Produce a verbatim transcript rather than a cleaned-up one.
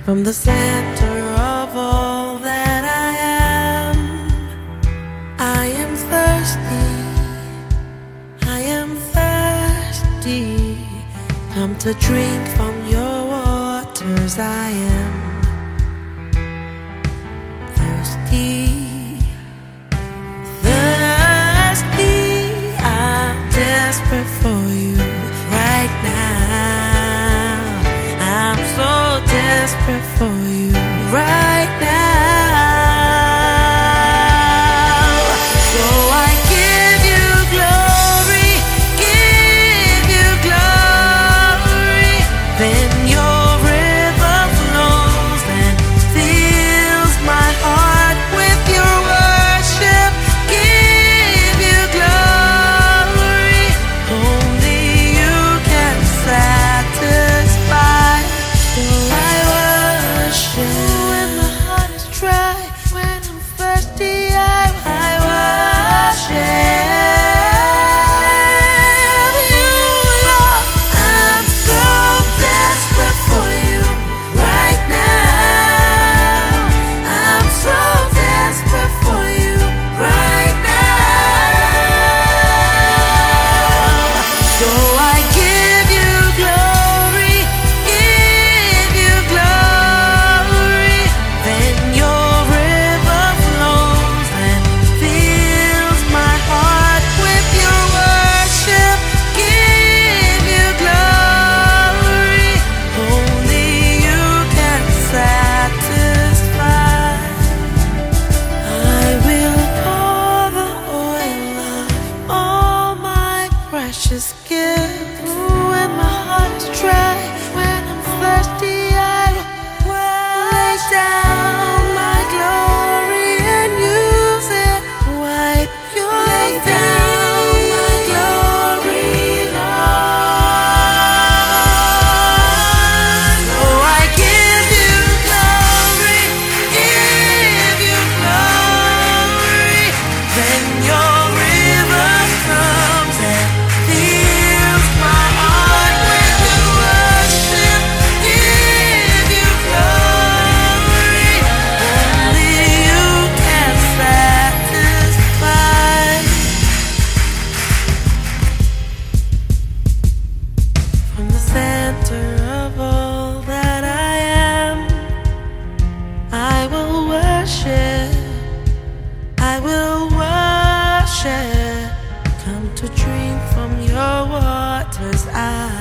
From the center of all that I am, I am thirsty, I am thirsty. Come to drink from your waters. I am thirsty, thirsty. I'm desperate for you right now. I'm so desperate for you right now. So I give you glory, give you glory. Then your river flows and fills my heart with your worship. Give you glory, only you can satisfy. So I worship when my heart is dry, when I'm thirsty. I, I worship you, Lord. I'm so desperate for you right now. I'm so desperate for you right now. So I give you glory, give you glory. Then your river flows and fills my heart with your worship. Give you glory, only you can satisfy. I will pour the oil of all my precious gifts. When my heart is dry, when I'm thirsty, I will lay down my glory and use it. Wipe your lay down my glory, Lord. So I give you glory, give you glory. Then your river comes and fills my heart with your worship. Give you glory, only you can satisfy. From the center of all that I am, I will worship, I will worship. Come to drink from your waters. I